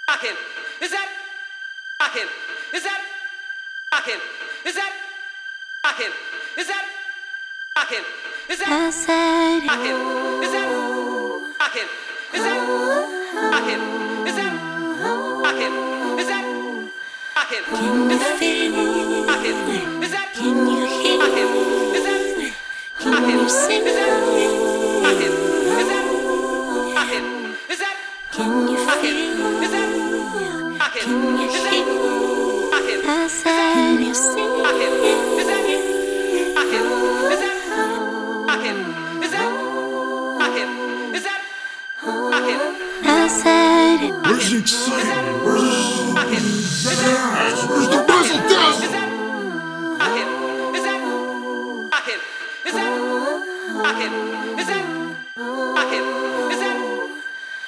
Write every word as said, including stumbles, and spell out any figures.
rocking? Is that rocking? Is that rocking? Is that rocking? Is that rocking? Is that rocking? Is that rocking? Is that rocking? Is that rocking? Is that rocking? Can you Is that feel rocking? it? Is that Can you hear rocking? Is that it? Can you sing Is that rocking? it? Is that rocking? Is that Can you rocking? feel Is that it? rocking? Can you Is that hear it? rocking? I said, can you sing Rockin', it? is that rockin'? Is that rockin'? Is that rockin'? Is that rockin'? I said it. Where's the excitement? Where's the Rockin', is that Where's the muscle down?